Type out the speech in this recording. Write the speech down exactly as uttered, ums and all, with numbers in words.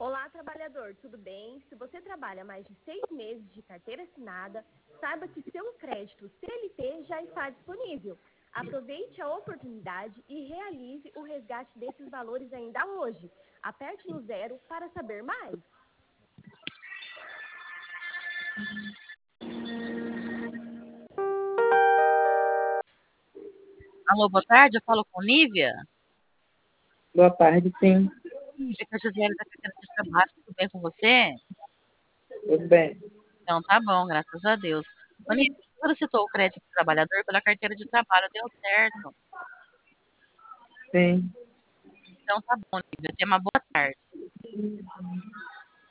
Olá, trabalhador, tudo bem? Se você trabalha mais de seis meses de carteira assinada, saiba que seu crédito C L T já está disponível. Aproveite a oportunidade e realize o resgate desses valores ainda hoje. Aperte no zero para saber mais. Alô, boa tarde, eu falo com Nívia. Boa tarde, sim. Nívia, que a Gisele da carteira de trabalho, tudo bem com você? Tudo bem. Então tá bom, graças a Deus. Ô, Nívia, você solicitou o crédito do trabalhador pela carteira de trabalho, deu certo. Sim. Então tá bom, Nívia, tenha uma boa tarde.